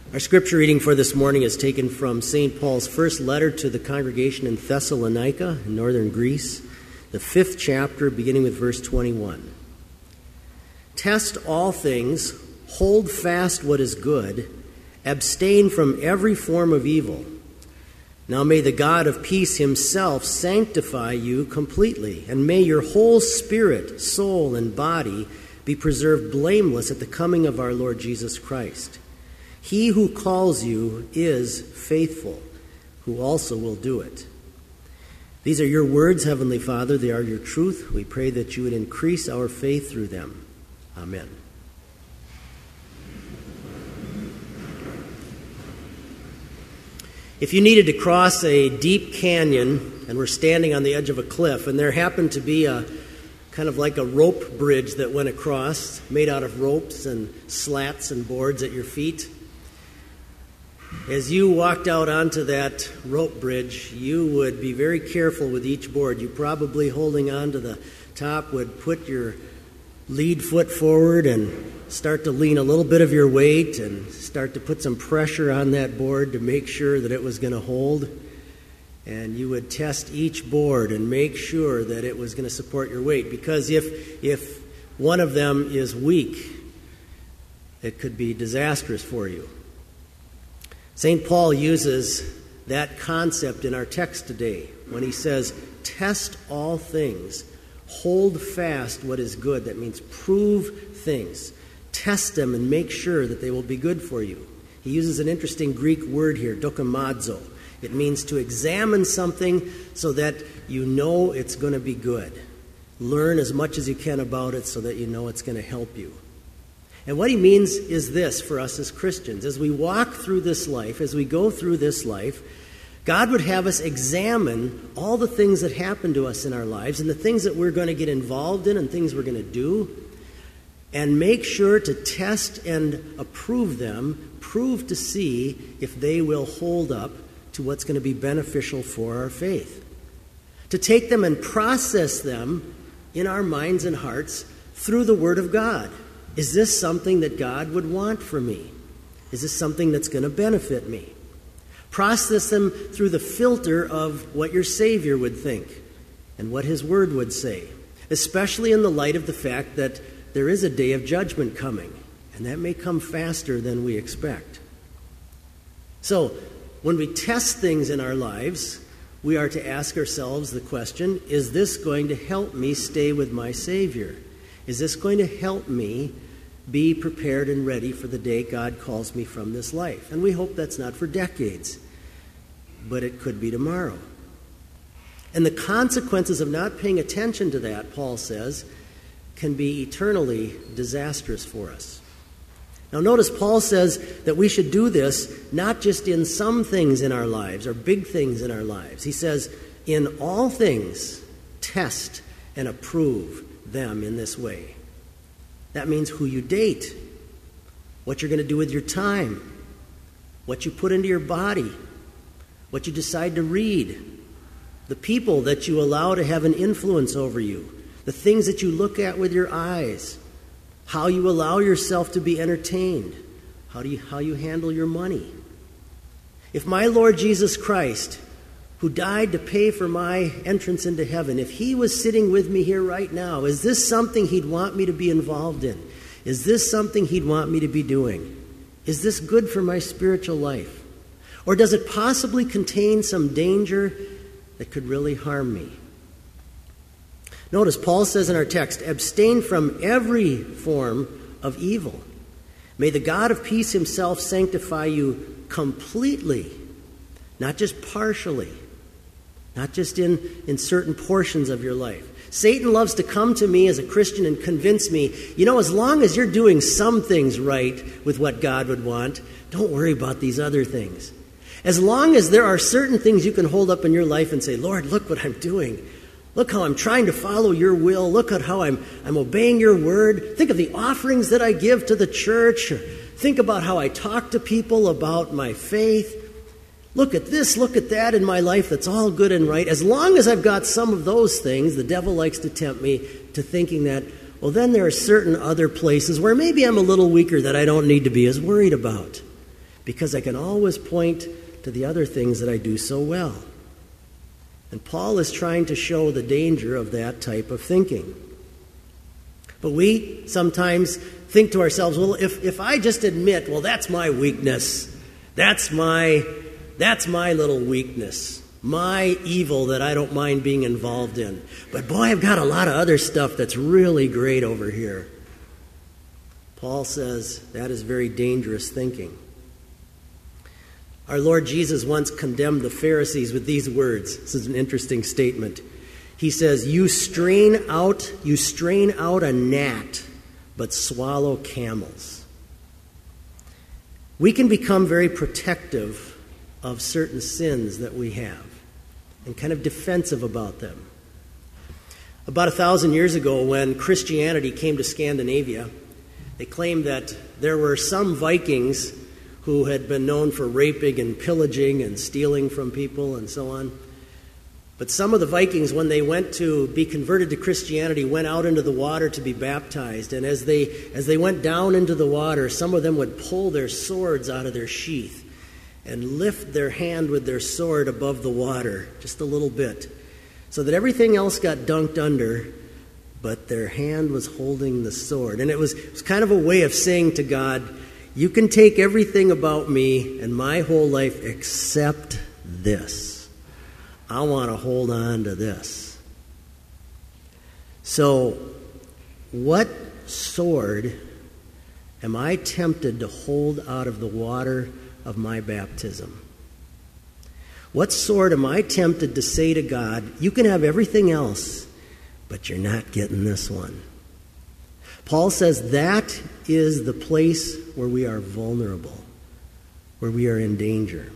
Our scripture reading for this morning is taken from St. Paul's first letter to the congregation in Thessalonica in northern Greece, the 5th chapter, beginning with verse 21. Test all things, hold fast what is good, abstain from every form of evil. Now may the God of peace himself sanctify you completely, and may your whole spirit, soul, and body be preserved blameless at the coming of our Lord Jesus Christ. He who calls you is faithful, who also will do it. These are your words, Heavenly Father. They are your truth. We pray that you would increase our faith through them. Amen. If you needed to cross a deep canyon and were standing on the edge of a cliff, and there happened to be a kind of like a rope bridge that went across, made out of ropes and slats and boards at your feet, as you walked out onto that rope bridge, you would be very careful with each board. You probably, holding on to the top, would put your lead foot forward and start to lean a little bit of your weight and start to put some pressure on that board to make sure that it was going to hold. And you would test each board and make sure that it was going to support your weight. Because if one of them is weak, it could be disastrous for you. St. Paul uses that concept in our text today when he says, test all things, hold fast what is good. That means prove things. Test them and make sure that they will be good for you. He uses an interesting Greek word here, dokimazo. It means to examine something so that you know it's going to be good. Learn as much as you can about it so that you know it's going to help you. And what he means is this for us as Christians. As we walk through this life, as we go through this life, God would have us examine all the things that happen to us in our lives and the things that we're going to get involved in and things we're going to do, and make sure to test and approve them, prove to see if they will hold up to what's going to be beneficial for our faith. To take them and process them in our minds and hearts through the Word of God. Is this something that God would want for me? Is this something that's going to benefit me? Process them through the filter of what your Savior would think and what His Word would say, especially in the light of the fact that there is a day of judgment coming, and that may come faster than we expect. So, when we test things in our lives, we are to ask ourselves the question, is this going to help me stay with my Savior? Is this going to help me be prepared and ready for the day God calls me from this life? And we hope that's not for decades, but it could be tomorrow. And the consequences of not paying attention to that, Paul says, can be eternally disastrous for us. Now notice Paul says that we should do this not just in some things in our lives or big things in our lives. He says, in all things, test and approve them in this way. That means who you date, what you're going to do with your time, what you put into your body, what you decide to read, the people that you allow to have an influence over you, the things that you look at with your eyes, how you allow yourself to be entertained, how you handle your money. If my Lord Jesus Christ, who died to pay for my entrance into heaven, if he was sitting with me here right now, is this something he'd want me to be involved in? Is this something he'd want me to be doing? Is this good for my spiritual life? Or does it possibly contain some danger that could really harm me? Notice Paul says in our text, abstain from every form of evil. May the God of peace himself sanctify you completely, not just partially, not just in certain portions of your life. Satan loves to come to me as a Christian and convince me, as long as you're doing some things right with what God would want, don't worry about these other things. As long as there are certain things you can hold up in your life and say, Lord, look what I'm doing. Look how I'm trying to follow your will. Look at how I'm obeying your word. Think of the offerings that I give to the church. Think about how I talk to people about my faith. Look at this, look at that in my life that's all good and right. As long as I've got some of those things, the devil likes to tempt me to thinking that, well, then there are certain other places where maybe I'm a little weaker that I don't need to be as worried about. because I can always point to the other things that I do so well. And Paul is trying to show the danger of that type of thinking. But we sometimes think to ourselves, well, if I just admit, well, that's my weakness, that's my little weakness, my evil that I don't mind being involved in. But boy, I've got a lot of other stuff that's really great over here. Paul says that is very dangerous thinking. Our Lord Jesus once condemned the Pharisees with these words. This is an interesting statement. He says, you strain out a gnat, but swallow camels. We can become very protective of certain sins that we have and kind of defensive about them. About 1,000 years ago, when Christianity came to Scandinavia, they claimed that there were some Vikings who had been known for raping and pillaging and stealing from people and so on. But some of the Vikings, when they went to be converted to Christianity, went out into the water to be baptized. And as they went down into the water, some of them would pull their swords out of their sheath and lift their hand with their sword above the water, just a little bit, so that everything else got dunked under, but their hand was holding the sword. And it was kind of a way of saying to God, you can take everything about me and my whole life except this. I want to hold on to this. So, what sword am I tempted to hold out of the water of my baptism? What sword am I tempted to say to God, you can have everything else, but you're not getting this one? Paul says that is the place where we are vulnerable, where we are in danger.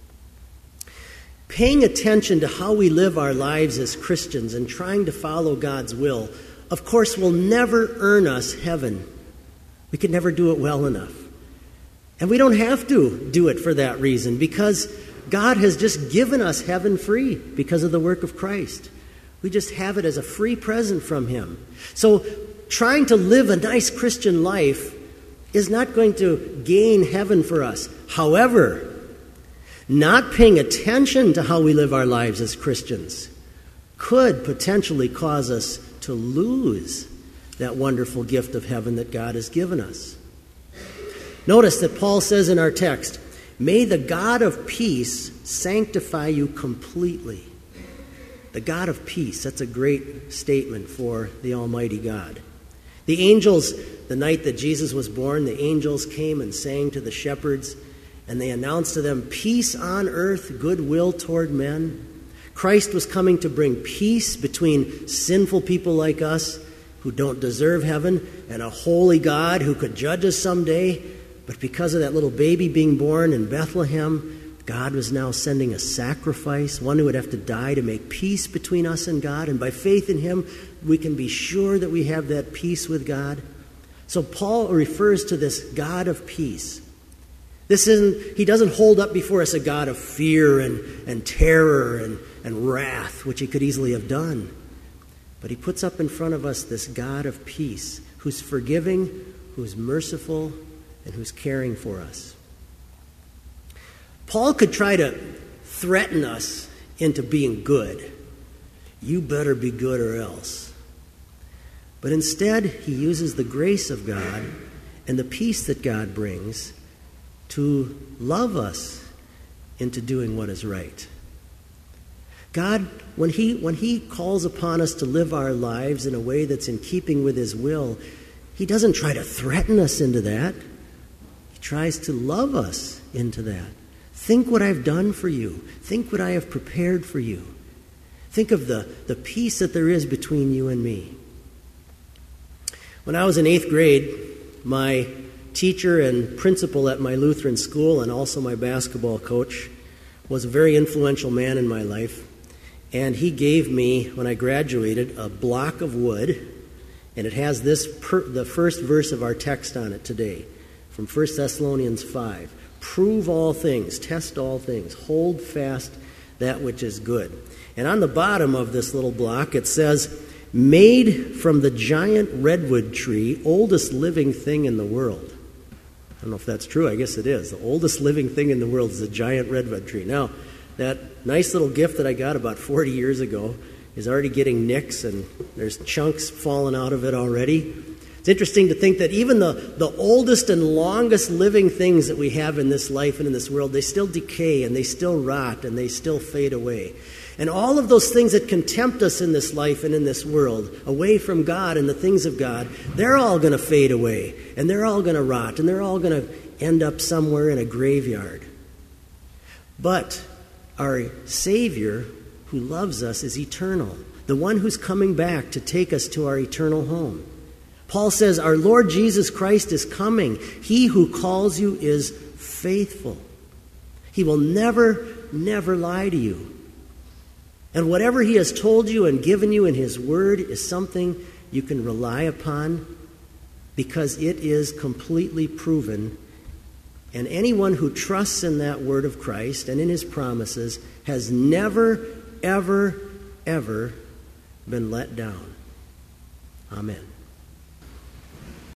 Paying attention to how we live our lives as Christians and trying to follow God's will, of course, will never earn us heaven. We could never do it well enough. And we don't have to do it for that reason, because God has just given us heaven free because of the work of Christ. We just have it as a free present from Him. So trying to live a nice Christian life is not going to gain heaven for us. However, not paying attention to how we live our lives as Christians could potentially cause us to lose that wonderful gift of heaven that God has given us. Notice that Paul says in our text, may the God of peace sanctify you completely. The God of peace, that's a great statement for the Almighty God. The angels, the night that Jesus was born, the angels came and sang to the shepherds, and they announced to them, peace on earth, goodwill toward men. Christ was coming to bring peace between sinful people like us who don't deserve heaven and a holy God who could judge us someday. But because of that little baby being born in Bethlehem, God was now sending a sacrifice, one who would have to die to make peace between us and God. And by faith in Him, we can be sure that we have that peace with God. So Paul refers to this God of peace. He doesn't hold up before us a God of fear and terror and wrath, which he could easily have done. But he puts up in front of us this God of peace, who's forgiving, who's merciful, and who's caring for us. Paul could try to threaten us into being good. You better be good or else. But instead, he uses the grace of God and the peace that God brings to love us into doing what is right. God, when he calls upon us to live our lives in a way that's in keeping with His will, He doesn't try to threaten us into that. He tries to love us into that. Think what I've done for you. Think what I have prepared for you. Think of the peace that there is between you and me. When I was in 8th grade, my teacher and principal at my Lutheran school and also my basketball coach was a very influential man in my life. And he gave me, when I graduated, a block of wood, and it has the first verse of our text on it today, from 1 Thessalonians 5. Prove all things, test all things, hold fast that which is good. And on the bottom of this little block it says, made from the giant redwood tree, oldest living thing in the world. I don't know if that's true. I guess it is. The oldest living thing in the world is a giant redwood tree. Now, that nice little gift that I got about 40 years ago is already getting nicks, and there's chunks falling out of it already. It's interesting to think that even the oldest and longest living things that we have in this life and in this world, they still decay and they still rot and they still fade away. And all of those things that can tempt us in this life and in this world, away from God and the things of God, they're all going to fade away, and they're all going to rot, and they're all going to end up somewhere in a graveyard. But our Savior, who loves us, is eternal, the one who's coming back to take us to our eternal home. Paul says, our Lord Jesus Christ is coming. He who calls you is faithful. He will never, never lie to you. And whatever he has told you and given you in his word is something you can rely upon because it is completely proven. And anyone who trusts in that word of Christ and in his promises has never, ever, ever been let down. Amen.